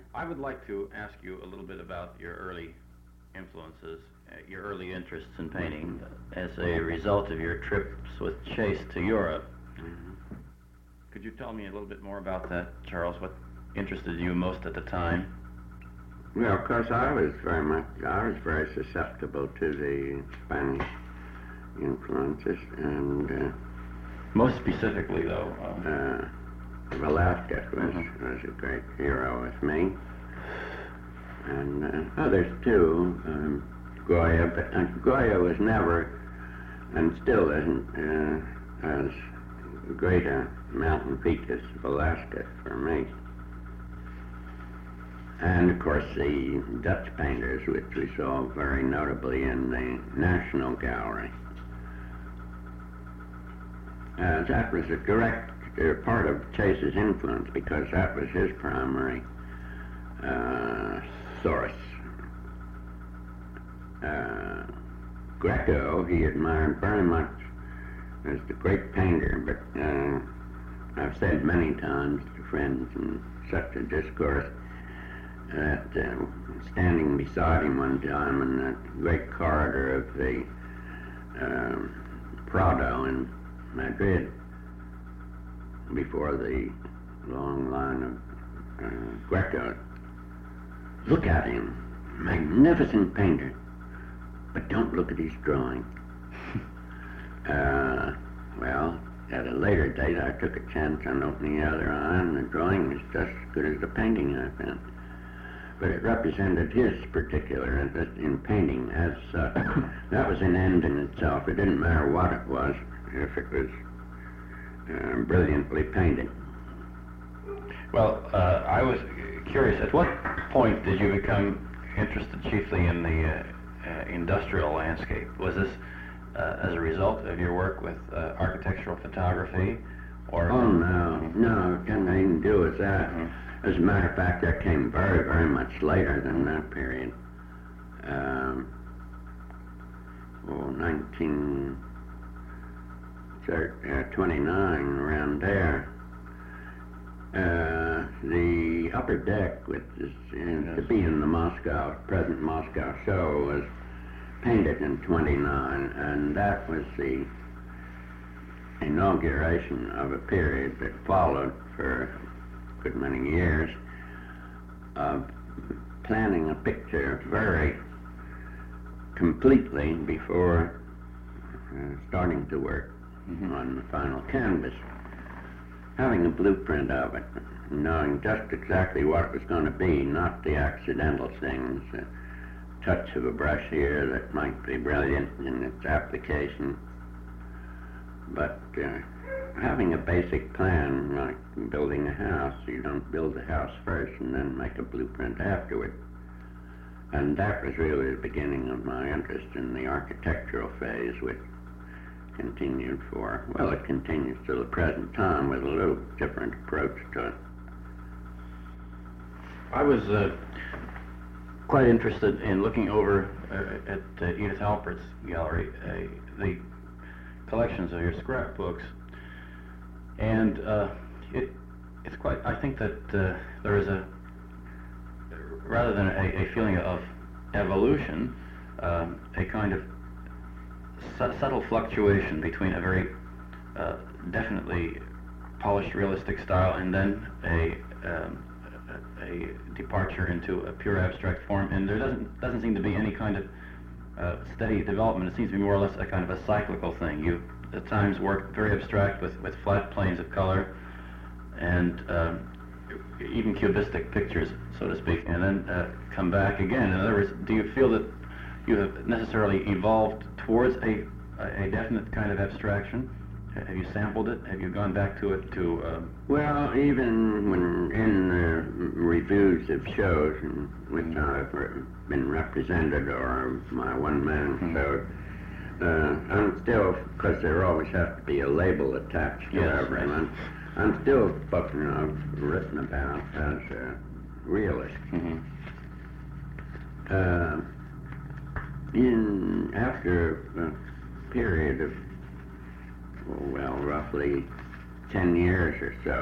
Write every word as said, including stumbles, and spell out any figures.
I would like to ask you a little bit about your early influences, uh, your early interests in painting as a result of your trips with Chase to Europe. Mm-hmm. Could you tell me a little bit more about that, Charles? What interested you most at the time? Well, of course, I was very much, I was very susceptible to the Spanish influences, and uh, Most specifically, though. Uh, uh, Velázquez was, Mhm. was a great hero with me, and uh, others too. Um, Goya, but uh, Goya was never, and still isn't, uh, as great a mountain peak as Velázquez for me. And of course the Dutch painters, which we saw very notably in the National Gallery. Uh, that was a direct uh, part of Chase's influence, because that was his primary uh, source. Uh, Greco he admired very much as the great painter, but uh, I've said many times to friends in such a discourse that uh, standing beside him one time in that great corridor of the uh, Prado in Madrid, before the long line of uh, Greco, look at him, magnificent painter, but don't look at his drawing. uh, well, at a later date I took a chance on opening the other eye, and the drawing was just as good as the painting I found. But it represented his particular interest in painting as such. That was an end in itself. It didn't matter what it was, if it was uh, brilliantly painted. Well, uh, I was curious, at what point did you become interested chiefly in the uh, uh, industrial landscape? Was this uh, as a result of your work with uh, architectural photography, or? Oh, no, no, it had nothing to do with that. Mhm. As a matter of fact, that came very, very much later than that period. Um, oh, nineteen twenty-nine, around there. Uh, the upper deck, which is in, Yes. to be in the Moscow, present Moscow show, was painted in twenty-nine, and that was the inauguration of a period that followed for a good many years of planning a picture very completely before uh, starting to work Mhm. on the final canvas. Having a blueprint of it, knowing just exactly what it was going to be, not the accidental things, a touch of a brush here that might be brilliant in its application, but uh, having a basic plan, like building a house. You don't build the house first and then make a blueprint afterward. And that was really the beginning of my interest in the architectural phase, which continued for, well, it continues to the present time with a little different approach to it. I was uh, quite interested in looking over uh, at uh, Edith Halpert's gallery, uh, the collections of your scrapbooks, and uh, it, it's quite, I think that uh, there is a, rather than a, a feeling of evolution, um, a kind of su- subtle fluctuation between a very uh, definitely polished realistic style and then a, um, a, a departure into a pure abstract form, and there doesn't, doesn't seem to be any kind of uh, steady development. It seems to be more or less a kind of a cyclical thing. You at times work very abstract with, with flat planes of color and um, even cubistic pictures, so to speak, and then uh, come back again. In other words, do you feel that you have necessarily evolved towards a, a definite kind of abstraction? Have you sampled it? Have you gone back to it to... Um, Well, even when in the reviews of shows in which I've re- been represented, or my one-man Mhm. show, uh, I'm still, because there always has to be a label attached to Yes, everyone, I'm still spoken of, written about as a realist. mhm. Uh, in after a period of, well, roughly ten years or so,